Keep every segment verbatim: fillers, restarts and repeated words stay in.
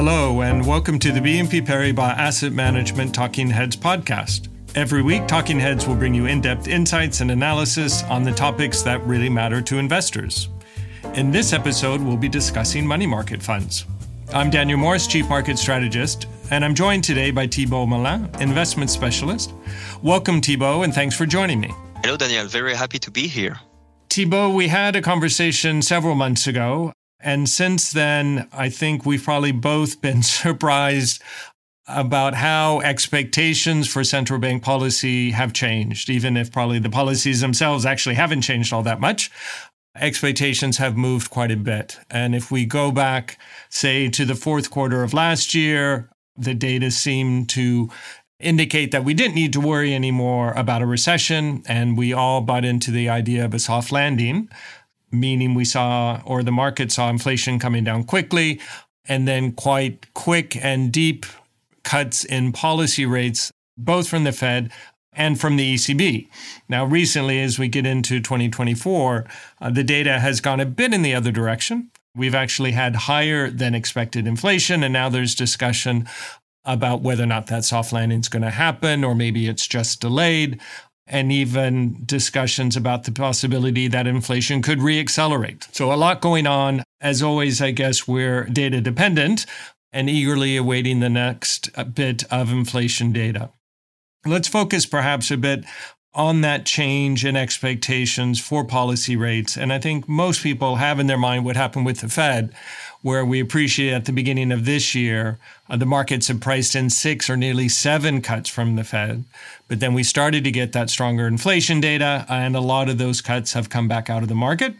Hello, and welcome to the B N P Paribas Asset Management Talking Heads podcast. Every week, Talking Heads will bring you in-depth insights and analysis on the topics that really matter to investors. In this episode, we'll be discussing money market funds. I'm Daniel Morris, Chief Market Strategist, and I'm joined today by Thibault Melin, Investment Specialist. Welcome, Thibault, and thanks for joining me. Hello, Daniel. Very happy to be here. Thibault, we had a conversation several months ago, and since then, I think we've probably both been surprised about how expectations for central bank policy have changed, even if probably the policies themselves actually haven't changed all that much. Expectations have moved quite a bit. And if we go back, say, to the fourth quarter of last year, the data seemed to indicate that we didn't need to worry anymore about a recession, and we all bought into the idea of a soft landing, meaning we saw, or the market saw, inflation coming down quickly, and then quite quick and deep cuts in policy rates, both from the Fed and from the E C B. Now, recently, as we get into twenty twenty-four, uh, the data has gone a bit in the other direction. We've actually had higher than expected inflation, and now there's discussion about whether or not that soft landing is going to happen, or maybe it's just delayed, and even discussions about the possibility that inflation could reaccelerate. So a lot going on. As always, I guess we're data dependent and eagerly awaiting the next bit of inflation data. Let's focus perhaps a bit on that change in expectations for policy rates. And I think most people have in their mind what happened with the Fed, where we appreciate at the beginning of this year, uh, the markets have priced in six or nearly seven cuts from the Fed. But then we started to get that stronger inflation data, and a lot of those cuts have come back out of the market.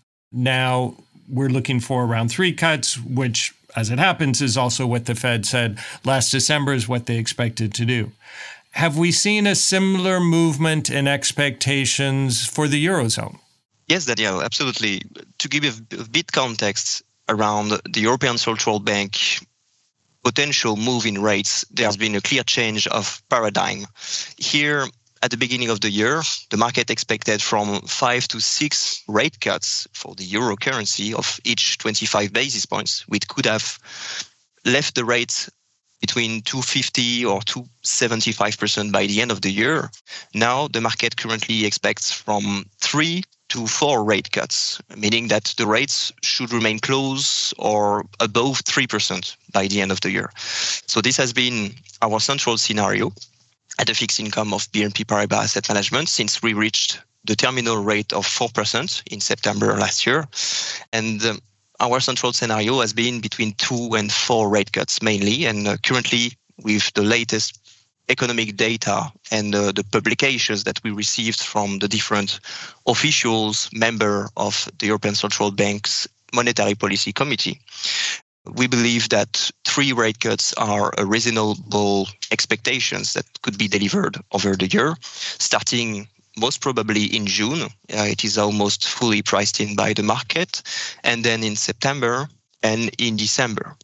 Now we're looking for around three cuts, which, as it happens, is also what the Fed said last December is what they expected to do. Have we seen a similar movement in expectations for the Eurozone? Yes, Daniel, absolutely. To give you a bit context around the European Central Bank potential move in rates, there has been a clear change of paradigm. Here, at the beginning of the year, the market expected from five to six rate cuts for the euro currency of each twenty-five basis points, which could have left the rate between two hundred fifty or two hundred seventy-five percent by the end of the year. Now, the market currently expects from three to four rate cuts, meaning that the rates should remain close or above three percent by the end of the year. So this has been our central scenario at the fixed income of B N P Paribas Asset Management since we reached the terminal rate of four percent in September last year. And um, our central scenario has been between two and four rate cuts mainly. And uh, currently, with the latest economic data and uh, the publications that we received from the different officials, member of the European Central Bank's Monetary Policy Committee, we believe that three rate cuts are a reasonable expectations that could be delivered over the year, starting most probably in June. Uh, it is almost fully priced in by the market, and then in September and in December.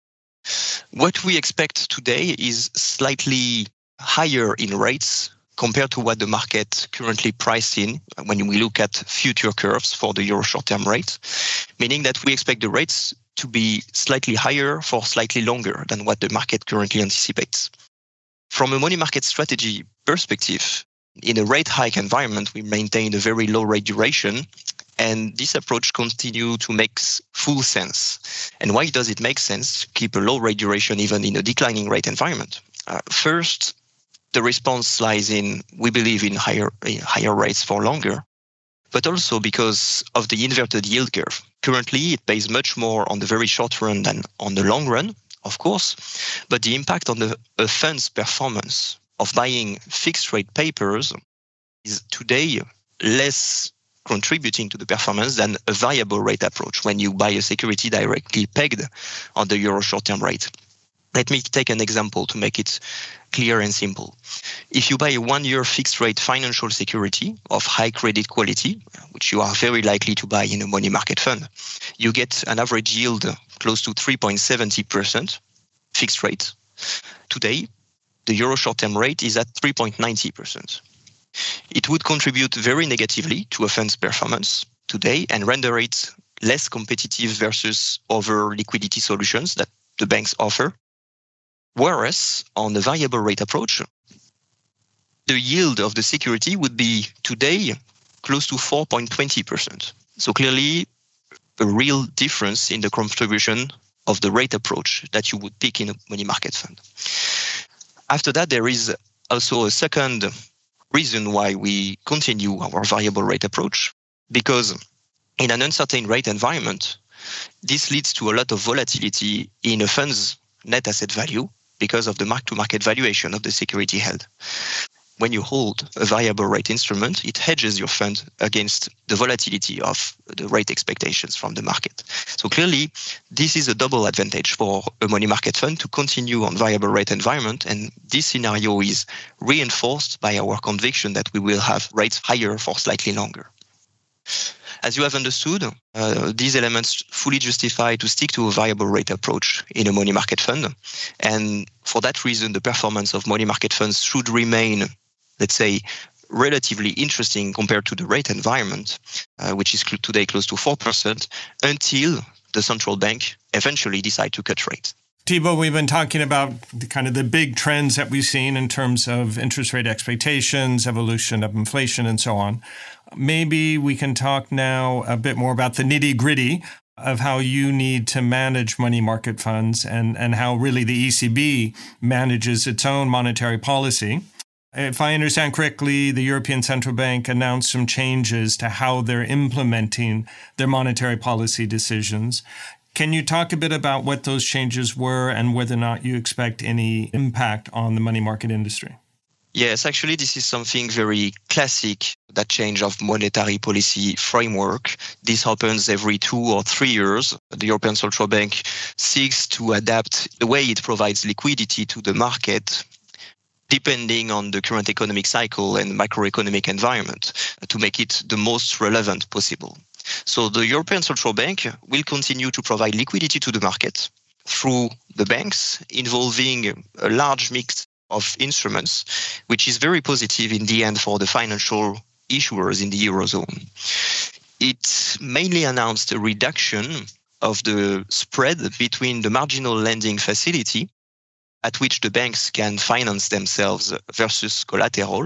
What we expect today is slightly higher in rates compared to what the market currently priced in when we look at future curves for the euro short-term rate, meaning that we expect the rates to be slightly higher for slightly longer than what the market currently anticipates. From a money market strategy perspective, in a rate hike environment, we maintain a very low rate duration, and this approach continues to make full sense. And why does it make sense to keep a low rate duration even in a declining rate environment? Uh, first, the response lies in, we believe, in higher, in higher rates for longer, but also because of the inverted yield curve. Currently, it pays much more on the very short run than on the long run, of course, but the impact on the a fund's performance of buying fixed rate papers is today less contributing to the performance than a variable rate approach when you buy a security directly pegged on the euro short-term rate. Let me take an example to make it clear and simple. If you buy a one-year fixed-rate financial security of high credit quality, which you are very likely to buy in a money market fund, you get an average yield close to three point seven zero percent fixed rate. Today, the euro short-term rate is at three point nine zero percent. It would contribute very negatively to a fund's performance today and render it less competitive versus other liquidity solutions that the banks offer. Whereas on the variable rate approach, the yield of the security would be today close to four point two zero percent. So clearly a real difference in the contribution of the rate approach that you would pick in a money market fund. After that, there is also a second reason why we continue our variable rate approach, because in an uncertain rate environment, this leads to a lot of volatility in a fund's net asset value because of the mark-to-market valuation of the security held. When you hold a variable rate instrument, it hedges your fund against the volatility of the rate expectations from the market. So clearly, this is a double advantage for a money market fund to continue on variable rate environment. And this scenario is reinforced by our conviction that we will have rates higher for slightly longer. As you have understood, uh, these elements fully justify to stick to a variable rate approach in a money market fund. And for that reason, the performance of money market funds should remain, let's say, relatively interesting compared to the rate environment, uh, which is cl- today close to four percent, until the central bank eventually decide to cut rates. Thibault, we've been talking about the kind of the big trends that we've seen in terms of interest rate expectations, evolution of inflation, and so on. Maybe we can talk now a bit more about the nitty-gritty of how you need to manage money market funds and, and how really the E C B manages its own monetary policy. If I understand correctly, the European Central Bank announced some changes to how they're implementing their monetary policy decisions. Can you talk a bit about what those changes were and whether or not you expect any impact on the money market industry? Yes, actually, this is something very classic, that change of monetary policy framework. This happens every two or three years. The European Central Bank seeks to adapt the way it provides liquidity to the market, depending on the current economic cycle and macroeconomic environment, to make it the most relevant possible. So the European Central Bank will continue to provide liquidity to the market through the banks, involving a large mix of instruments, which is very positive in the end for the financial issuers in the Eurozone. It mainly announced a reduction of the spread between the marginal lending facility at which the banks can finance themselves versus collateral,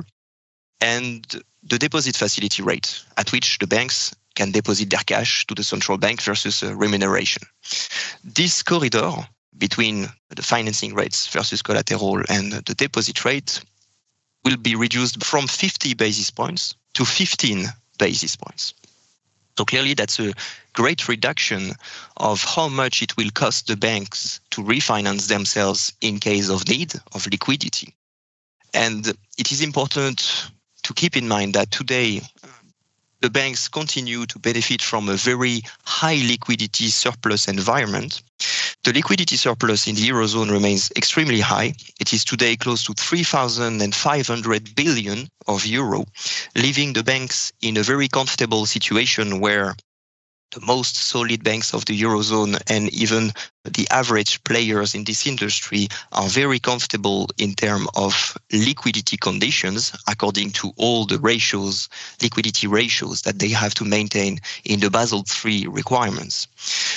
and the deposit facility rate at which the banks can deposit their cash to the central bank versus remuneration. This corridor between the financing rates versus collateral and the deposit rate will be reduced from fifty basis points to fifteen basis points. So clearly that's a great reduction of how much it will cost the banks to refinance themselves in case of need of liquidity. And it is important to keep in mind that today the banks continue to benefit from a very high liquidity surplus environment. The liquidity surplus in the Eurozone remains extremely high. It is today close to three thousand five hundred billion of euro, leaving the banks in a very comfortable situation where the most solid banks of the Eurozone and even the average players in this industry are very comfortable in terms of liquidity conditions according to all the ratios, liquidity ratios that they have to maintain in the Basel three requirements.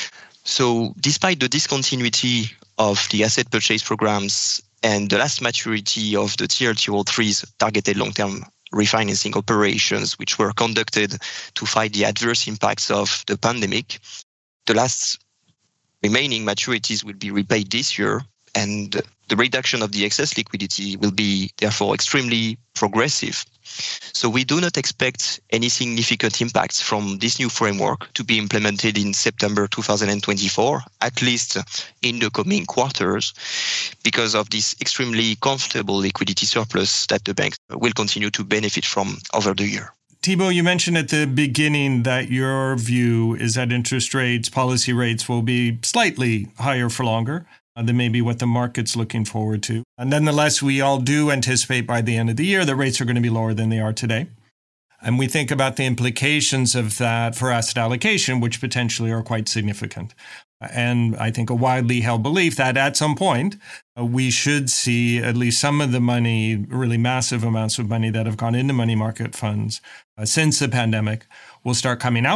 So despite the discontinuity of the asset purchase programs and the last maturity of the T L T R O three's targeted long-term refinancing operations, which were conducted to fight the adverse impacts of the pandemic, the last remaining maturities will be repaid this year, and the reduction of the excess liquidity will be therefore extremely progressive. So we do not expect any significant impacts from this new framework to be implemented in September two thousand twenty-four, at least in the coming quarters, because of this extremely comfortable liquidity surplus that the banks will continue to benefit from over the year. Thibault, you mentioned at the beginning that your view is that interest rates, policy rates will be slightly higher for longer than maybe what the market's looking forward to. And nonetheless, we all do anticipate by the end of the year that rates are going to be lower than they are today. And we think about the implications of that for asset allocation, which potentially are quite significant. And I think a widely held belief that at some point, uh, we should see at least some of the money, really massive amounts of money that have gone into money market funds uh, since the pandemic will start coming out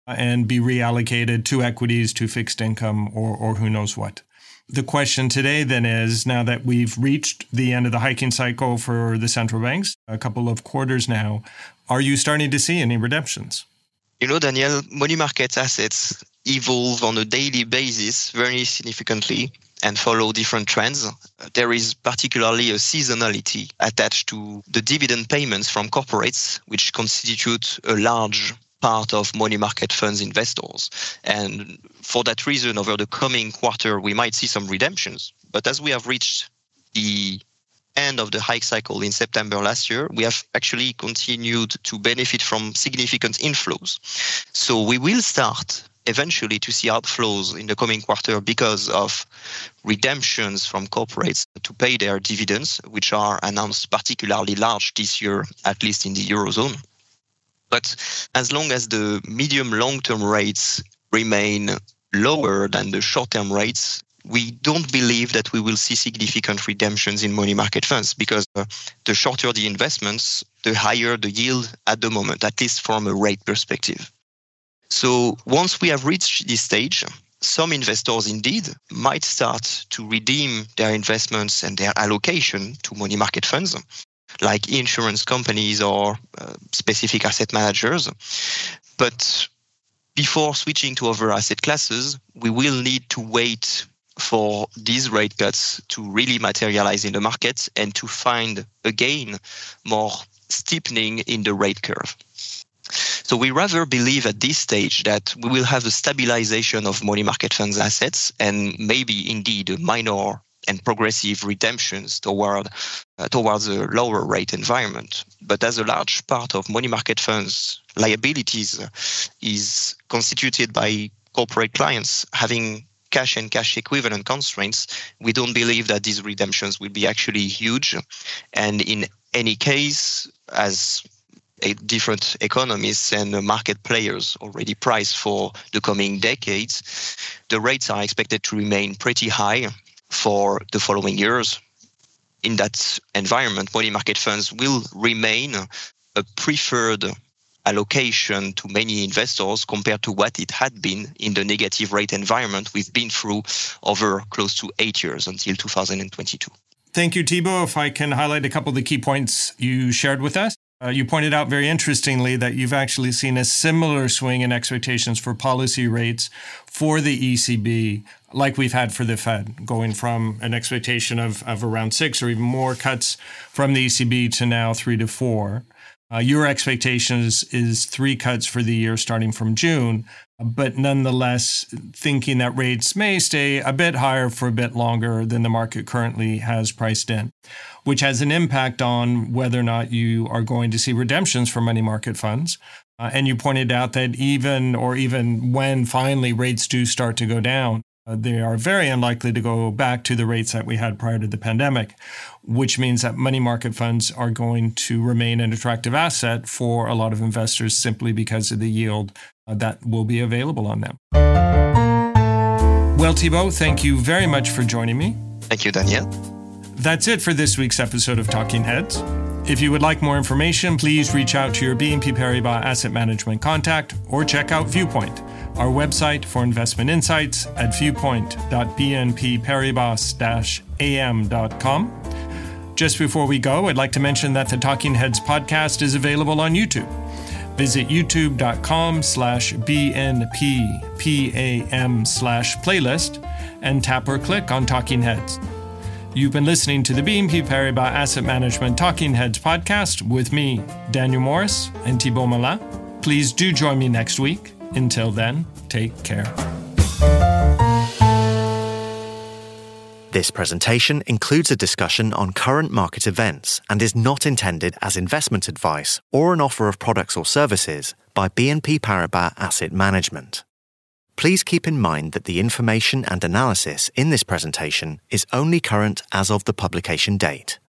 and be reallocated to equities, to fixed income, or, or who knows what. The question today then is, now that we've reached the end of the hiking cycle for the central banks, a couple of quarters now, are you starting to see any redemptions? You know, Daniel, money market assets evolve on a daily basis very significantly and follow different trends. There is particularly a seasonality attached to the dividend payments from corporates, which constitute a large part of money market funds investors. And for that reason, over the coming quarter, we might see some redemptions. But as we have reached the end of the hike cycle in September last year, we have actually continued to benefit from significant inflows. So we will start eventually to see outflows in the coming quarter because of redemptions from corporates to pay their dividends, which are announced particularly large this year, at least in the Eurozone. But as long as the medium long-term rates remain lower than the short-term rates, we don't believe that we will see significant redemptions in money market funds, because uh, the shorter the investments, the higher the yield at the moment, at least from a rate perspective. So once we have reached this stage, some investors indeed might start to redeem their investments and their allocation to money market funds, like insurance companies or uh, specific asset managers. But before switching to other asset classes, we will need to wait for these rate cuts to really materialize in the market and to find, again, more steepening in the rate curve. So we rather believe at this stage that we will have a stabilization of money market funds assets and maybe indeed a minor and progressive redemptions toward uh, towards a lower rate environment. But as a large part of money market funds liabilities uh, is constituted by corporate clients having cash and cash equivalent constraints, we don't believe that these redemptions will be actually huge. And in any case, as a different economists and market players already price for the coming decades, the rates are expected to remain pretty high for the following years. In that environment, money market funds will remain a preferred allocation to many investors compared to what it had been in the negative rate environment we've been through over close to eight years until two thousand twenty-two. Thank you, Thibault. If I can highlight a couple of the key points you shared with us. Uh, you pointed out very interestingly that you've actually seen a similar swing in expectations for policy rates for the E C B, like we've had for the Fed, going from an expectation of, of around six or even more cuts from the E C B to now three to four. Uh, your expectation is, is three cuts for the year starting from June, but nonetheless thinking that rates may stay a bit higher for a bit longer than the market currently has priced in, which has an impact on whether or not you are going to see redemptions for money market funds. Uh, and you pointed out that even or even when finally rates do start to go down, uh, they are very unlikely to go back to the rates that we had prior to the pandemic, which means that money market funds are going to remain an attractive asset for a lot of investors simply because of the yield uh, that will be available on them. Well, Thibault, thank you very much for joining me. Thank you, Daniel. That's it for this week's episode of Talking Heads. If you would like more information, please reach out to your B N P Paribas Asset Management contact or check out Viewpoint, our website for investment insights at viewpoint dot b n p paribas dash a m dot com. Just before we go, I'd like to mention that the Talking Heads podcast is available on YouTube. Visit youtube.com slash bnppam slash playlist and tap or click on Talking Heads. You've been listening to the B N P Paribas Asset Management Talking Heads podcast with me, Daniel Morris, and Thibault Malin. Please do join me next week. Until then, take care. This presentation includes a discussion on current market events and is not intended as investment advice or an offer of products or services by B N P Paribas Asset Management. Please keep in mind that the information and analysis in this presentation is only current as of the publication date.